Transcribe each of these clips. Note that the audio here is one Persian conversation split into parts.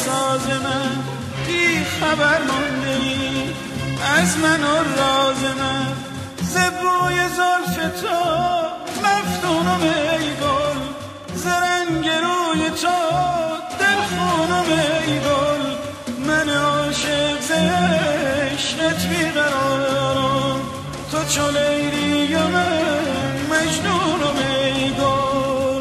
ساز من، بی خبر مانده ای از من و راز من. زبوی زلف تو مفتونم ای گل، زرنگ روی تو دلخونم ای گل. من عاشق ز عشقت بیقرارم، تو چو لیلی و من مجنونم ای گل.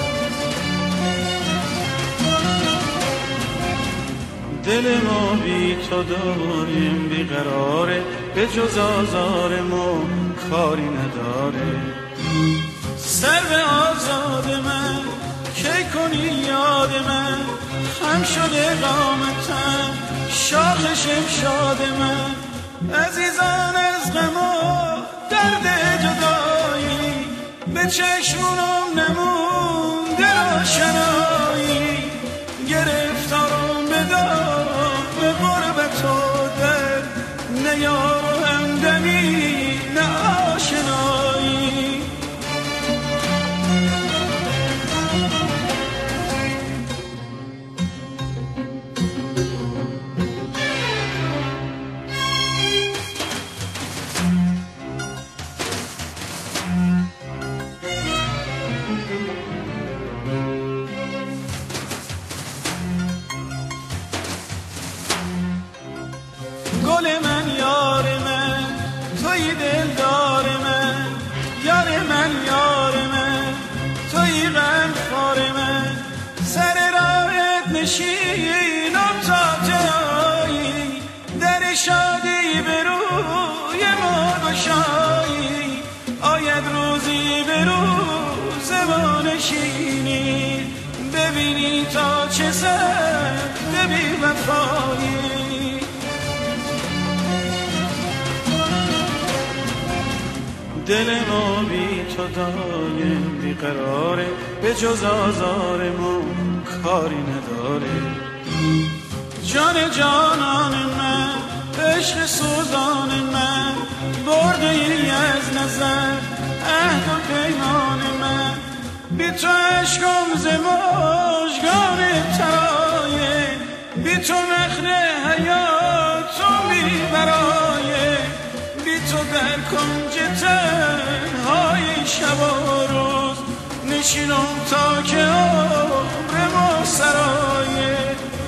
دل ما بی تو داریم بیقراره، به جز آزار ما کاری نداره. سر به آزاد من کی کنی یاد من، خم شده قامتم شاخ شمشاد من. عزیزان از غم و درد جدایی، به چشمونم نمونده روشنایی. گرفتارم بدار به غربت و در، نه یار و همدمی نه آشنایی. گل من یار من، توی دلدار من. یار من یار من، توی غمخوار من. سر راهت نشینم تا جایی، در شادی به روی ما گشایی. آید روزی به روز ما نشینی، ببینی تا چه سخت بی وفایی. دل ما بی تو دایم بیقراره، به جز آزار ما کاری نداره. جان جانان من، عشق سوزان من، برده ای از نظر عهد و پیمان من. بی تو عشقم ز مژگان ترایه، بی تو نخل حیاتم بی برایه. بی تو در کنج تنهای شب و روز نشینم تا که عمر ما سرایه.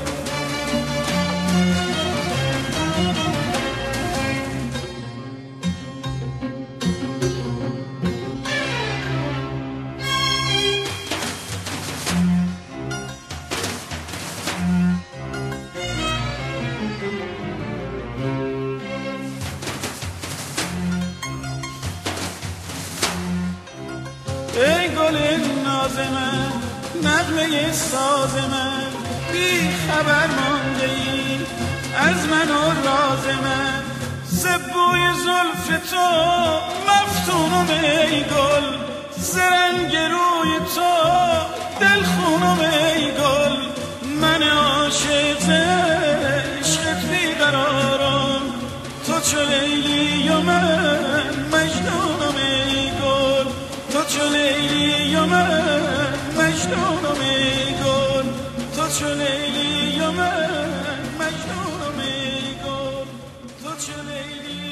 ای گل ناز من، نغمه ساز من. بی خبر مانده ای از من و راز من. زبوی زلف تو مفتونم ای گل، زرنگ روی تو دلخونم ای گل. من عاشق ز عشقت بیقرارم، تو چو لیلی و من مجنونم ای گل. تو چو لیلی و من مجنونم ای گل. تو چو لیلی و من مجنونم ای گل. تو چو لیلی